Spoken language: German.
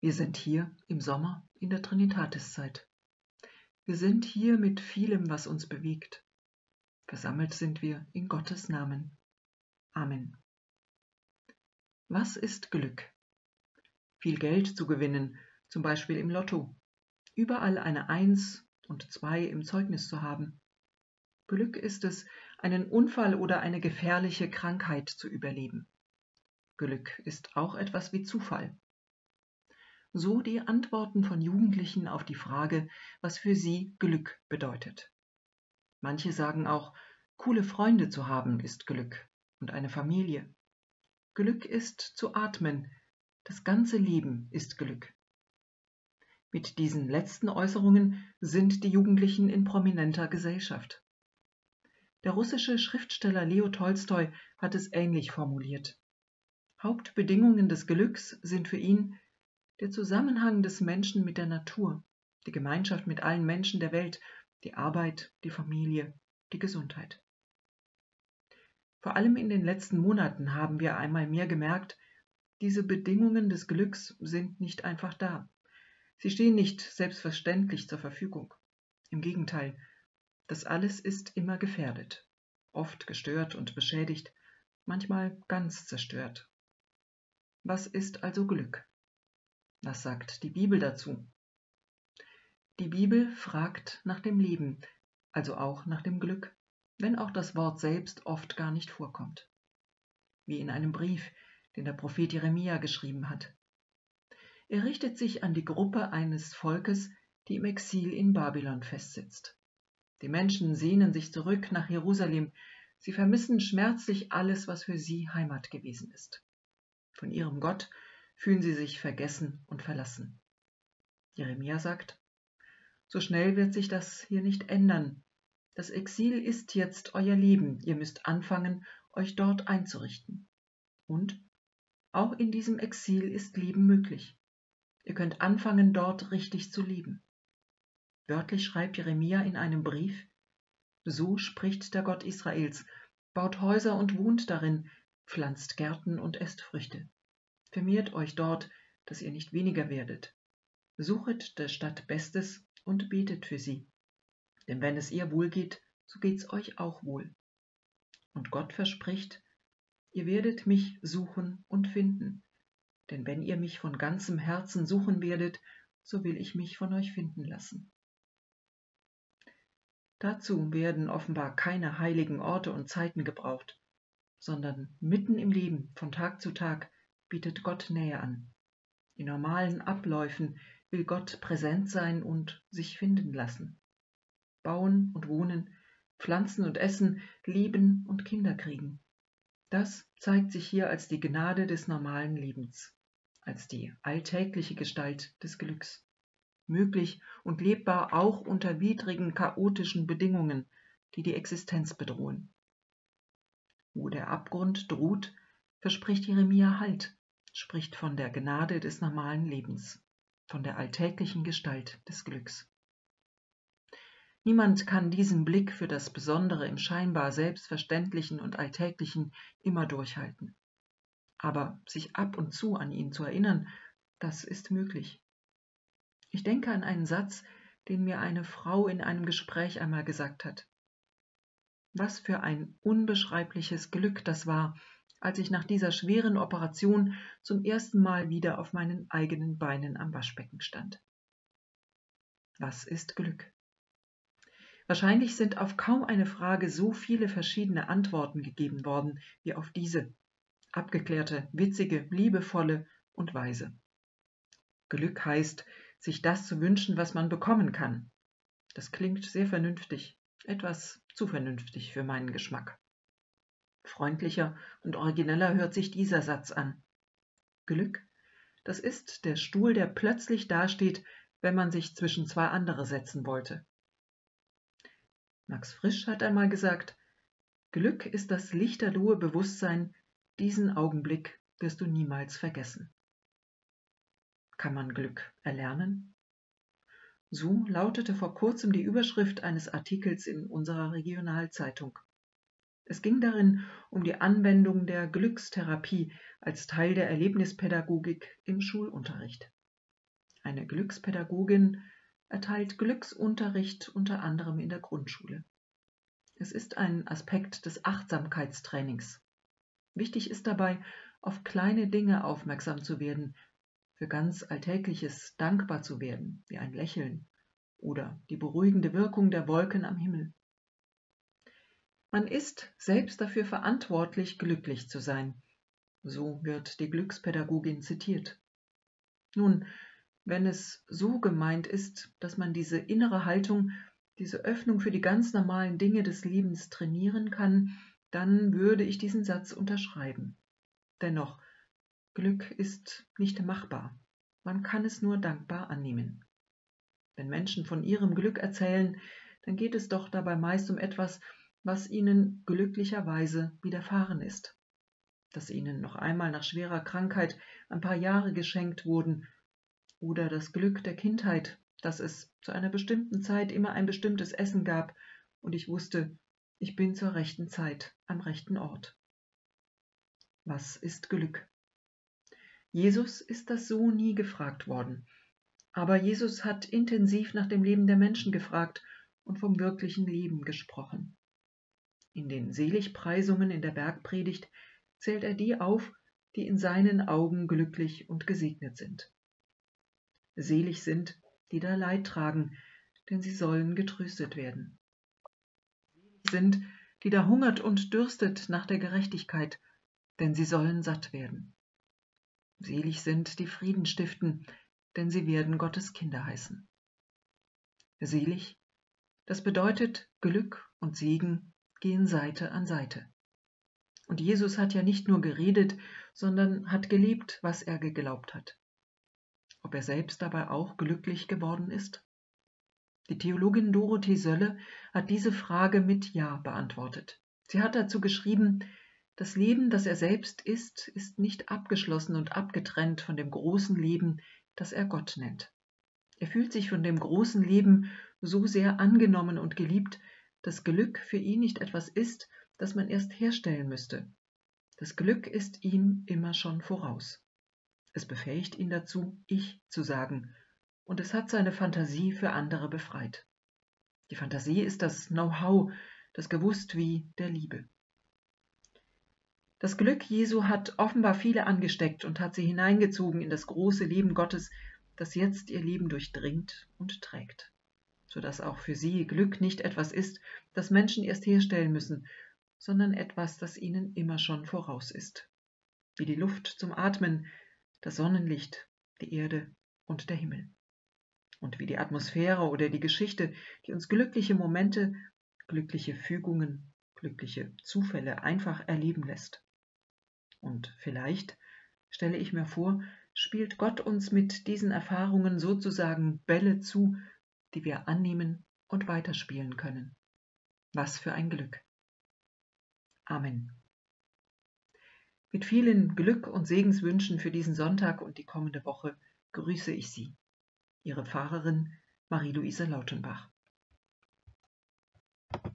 Wir sind hier im Sommer in der Trinitatiszeit. Wir sind hier mit vielem, was uns bewegt. Versammelt sind wir in Gottes Namen. Amen. Was ist Glück? Viel Geld zu gewinnen, zum Beispiel im Lotto. Überall eine 1 und 2 im Zeugnis zu haben. Glück ist es, einen Unfall oder eine gefährliche Krankheit zu überleben. Glück ist auch etwas wie Zufall. So die Antworten von Jugendlichen auf die Frage, was für sie Glück bedeutet. Manche sagen auch, coole Freunde zu haben ist Glück und eine Familie. Glück ist zu atmen, das ganze Leben ist Glück. Mit diesen letzten Äußerungen sind die Jugendlichen in prominenter Gesellschaft. Der russische Schriftsteller Leo Tolstoi hat es ähnlich formuliert. Hauptbedingungen des Glücks sind für ihn der Zusammenhang des Menschen mit der Natur, die Gemeinschaft mit allen Menschen der Welt, die Arbeit, die Familie, die Gesundheit. Vor allem in den letzten Monaten haben wir einmal mehr gemerkt, diese Bedingungen des Glücks sind nicht einfach da. Sie stehen nicht selbstverständlich zur Verfügung. Im Gegenteil, das alles ist immer gefährdet, oft gestört und beschädigt, manchmal ganz zerstört. Was ist also Glück? Was sagt die Bibel dazu? Die Bibel fragt nach dem Leben, also auch nach dem Glück, wenn auch das Wort selbst oft gar nicht vorkommt. Wie in einem Brief, den der Prophet Jeremia geschrieben hat. Er richtet sich an die Gruppe eines Volkes, die im Exil in Babylon festsitzt. Die Menschen sehnen sich zurück nach Jerusalem, sie vermissen schmerzlich alles, was für sie Heimat gewesen ist. Von ihrem Gott fühlen sie sich vergessen und verlassen. Jeremia sagt, so schnell wird sich das hier nicht ändern. Das Exil ist jetzt euer Leben, ihr müsst anfangen, euch dort einzurichten. Und auch in diesem Exil ist Leben möglich. Ihr könnt anfangen, dort richtig zu leben. Wörtlich schreibt Jeremia in einem Brief, so spricht der Gott Israels, baut Häuser und wohnt darin, pflanzt Gärten und esst Früchte. Vermehrt euch dort, dass ihr nicht weniger werdet. Suchet der Stadt Bestes und betet für sie. Denn wenn es ihr wohl geht, so geht's euch auch wohl. Und Gott verspricht, ihr werdet mich suchen und finden. Denn wenn ihr mich von ganzem Herzen suchen werdet, so will ich mich von euch finden lassen. Dazu werden offenbar keine heiligen Orte und Zeiten gebraucht, sondern mitten im Leben, von Tag zu Tag, bietet Gott Nähe an. In normalen Abläufen will Gott präsent sein und sich finden lassen. Bauen und wohnen, pflanzen und essen, lieben und Kinder kriegen. Das zeigt sich hier als die Gnade des normalen Lebens, als die alltägliche Gestalt des Glücks. Möglich und lebbar auch unter widrigen, chaotischen Bedingungen, die die Existenz bedrohen. Wo der Abgrund droht, verspricht Jeremia Halt, spricht von der Gnade des normalen Lebens, von der alltäglichen Gestalt des Glücks. Niemand kann diesen Blick für das Besondere im scheinbar Selbstverständlichen und Alltäglichen immer durchhalten. Aber sich ab und zu an ihn zu erinnern, das ist möglich. Ich denke an einen Satz, den mir eine Frau in einem Gespräch einmal gesagt hat. Was für ein unbeschreibliches Glück das war, als ich nach dieser schweren Operation zum ersten Mal wieder auf meinen eigenen Beinen am Waschbecken stand. Was ist Glück? Wahrscheinlich sind auf kaum eine Frage so viele verschiedene Antworten gegeben worden wie auf diese. Abgeklärte, witzige, liebevolle und weise. Glück heißt, sich das zu wünschen, was man bekommen kann. Das klingt sehr vernünftig, etwas zu vernünftig für meinen Geschmack. Freundlicher und origineller hört sich dieser Satz an. Glück, das ist der Stuhl, der plötzlich dasteht, wenn man sich zwischen zwei andere setzen wollte. Max Frisch hat einmal gesagt, Glück ist das lichterlohe Bewusstsein, diesen Augenblick wirst du niemals vergessen. Kann man Glück erlernen? So lautete vor kurzem die Überschrift eines Artikels in unserer Regionalzeitung. Es ging darin um die Anwendung der Glückstherapie als Teil der Erlebnispädagogik im Schulunterricht. Eine Glückspädagogin erteilt Glücksunterricht unter anderem in der Grundschule. Es ist ein Aspekt des Achtsamkeitstrainings. Wichtig ist dabei, auf kleine Dinge aufmerksam zu werden, für ganz Alltägliches dankbar zu werden, wie ein Lächeln oder die beruhigende Wirkung der Wolken am Himmel. Man ist selbst dafür verantwortlich, glücklich zu sein. So wird die Glückspädagogin zitiert. Nun, wenn es so gemeint ist, dass man diese innere Haltung, diese Öffnung für die ganz normalen Dinge des Lebens trainieren kann, dann würde ich diesen Satz unterschreiben. Dennoch, Glück ist nicht machbar. Man kann es nur dankbar annehmen. Wenn Menschen von ihrem Glück erzählen, dann geht es doch dabei meist um etwas, was ihnen glücklicherweise widerfahren ist. Dass ihnen noch einmal nach schwerer Krankheit ein paar Jahre geschenkt wurden, oder das Glück der Kindheit, dass es zu einer bestimmten Zeit immer ein bestimmtes Essen gab und ich wusste, ich bin zur rechten Zeit am rechten Ort. Was ist Glück? Jesus ist das so nie gefragt worden. Aber Jesus hat intensiv nach dem Leben der Menschen gefragt und vom wirklichen Leben gesprochen. In den Seligpreisungen in der Bergpredigt zählt er die auf, die in seinen Augen glücklich und gesegnet sind. Selig sind, die da Leid tragen, denn sie sollen getröstet werden. Selig sind, die da hungert und dürstet nach der Gerechtigkeit, denn sie sollen satt werden. Selig sind, die Frieden stiften, denn sie werden Gottes Kinder heißen. Selig, das bedeutet, Glück und Segen gehen Seite an Seite. Und Jesus hat ja nicht nur geredet, sondern hat gelebt, was er geglaubt hat. Ob er selbst dabei auch glücklich geworden ist? Die Theologin Dorothee Sölle hat diese Frage mit Ja beantwortet. Sie hat dazu geschrieben, das Leben, das er selbst ist nicht abgeschlossen und abgetrennt von dem großen Leben, das er Gott nennt. Er fühlt sich von dem großen Leben so sehr angenommen und geliebt, dass Glück für ihn nicht etwas ist, das man erst herstellen müsste. Das Glück ist ihm immer schon voraus. Es befähigt ihn dazu, Ich zu sagen, und es hat seine Fantasie für andere befreit. Die Fantasie ist das Know-how, das Gewusst-Wie der Liebe. Das Glück Jesu hat offenbar viele angesteckt und hat sie hineingezogen in das große Leben Gottes, das jetzt ihr Leben durchdringt und trägt, sodass auch für sie Glück nicht etwas ist, das Menschen erst herstellen müssen, sondern etwas, das ihnen immer schon voraus ist. Wie die Luft zum Atmen, das Sonnenlicht, die Erde und der Himmel. Und wie die Atmosphäre oder die Geschichte, die uns glückliche Momente, glückliche Fügungen, glückliche Zufälle einfach erleben lässt. Und vielleicht, stelle ich mir vor, spielt Gott uns mit diesen Erfahrungen sozusagen Bälle zu, die wir annehmen und weiterspielen können. Was für ein Glück. Amen. Mit vielen Glück- und Segenswünschen für diesen Sonntag und die kommende Woche grüße ich Sie. Ihre Pfarrerin Marie-Luise Lautenbach.